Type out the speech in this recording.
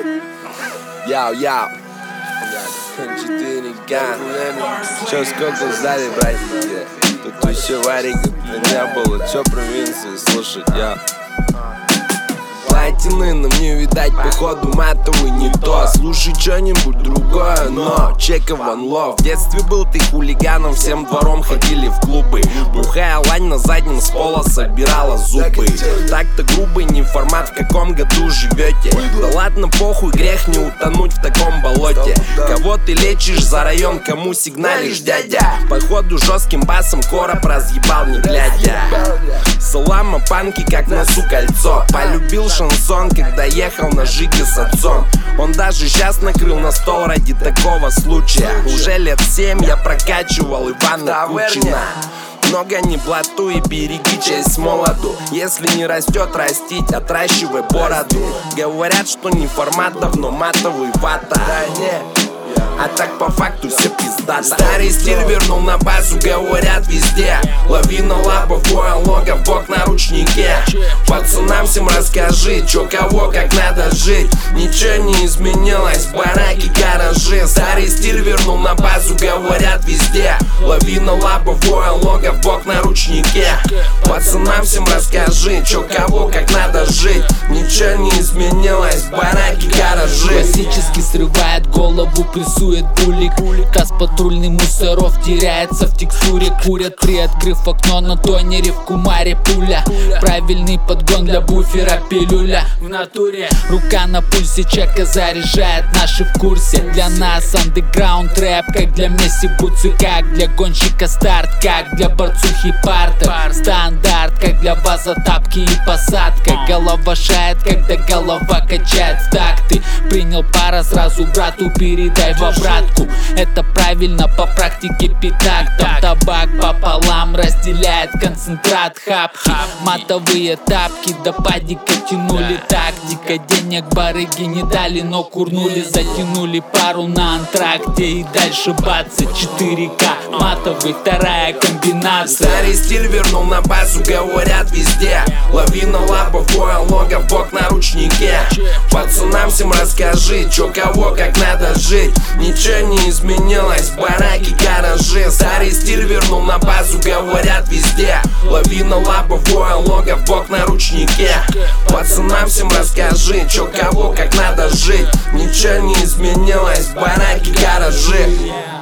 Яу-яу. 4К. Чё, сколько сдали, братики? Тут еще вариков не было. Чё провинции слушать, я? Платины нам не видать, походу матовый не то. Слушай что-нибудь другое, но чека ван лов. В детстве был ты хулиганом, всем двором ходили в клубы. Бухая лань на заднем с пола собирала зубы. Так-то грубый не формат, в каком году живете. Да ладно, похуй, грех не утонуть в таком болоте. Кого ты лечишь за район, кому сигналишь, дядя? Походу жестким басом короб разъебал не глядя. Салама панки, как носу кольцо. Полюбил шансон, когда ехал на жиге с отцом. Он даже сейчас накрыл на стол ради такого случая. Уже лет 7 я прокачивал Ивана Кучина. Много не блатуй, береги честь молоду. Если не растет, растить, отращивай бороду. Говорят, что не формат, давно матовый вата. А так по факту все пиздато. Старый стиль вернул на базу, говорят везде. Лавина лобовое лого, бок на ручнике. Пацанам всем расскажи, чё кого как надо жить. Ничего не изменилось, бараки, гаражи. Старый стиль вернул на базу, говорят везде. Лавина лобовое лого, бок на ручнике. Пацанам всем расскажи, чё кого как надо жить. Ничего не изменилось, бараки, гаражи. Классически срывает голову, прессует булик. Таз патрульный мусоров теряется в текстуре. Курят, приоткрыв окно на тонере, в кумаре пуля. Правильный подгон для буфера, пилюля в натуре. Рука на пульсе, чека заряжает, наши в курсе. Для нас андеграунд рэп, как для Месси бутсы, как для гонщика старт, как для борцухи партер. Стандарт, как для база тапки и посадка. Голова шает, когда голова качает в такты. Принял пара, сразу брату передай в обратку. Это правильно по практике пятак. Там табак пополам разделяет концентрат хапки. Матовые тапки до падика тянули. Тактика денег барыги не дали, но курнули. Затянули пару на антракте и дальше бацы. 4К, матовый, вторая комбинация. Старый стиль вернул на базу, говорят везде. Лавина лобовое лого, бок на ручнике. Пацанам всем расскажи, чё кого как надо жить. Ничего не изменилось, бараки, гаражи. Старый стиль вернул на базу, говорят везде. Лавина лобовое лого, бок на ручнике. Пацанам всем расскажи, чё кого как надо жить. Ничего не изменилось, бараки, гаражи.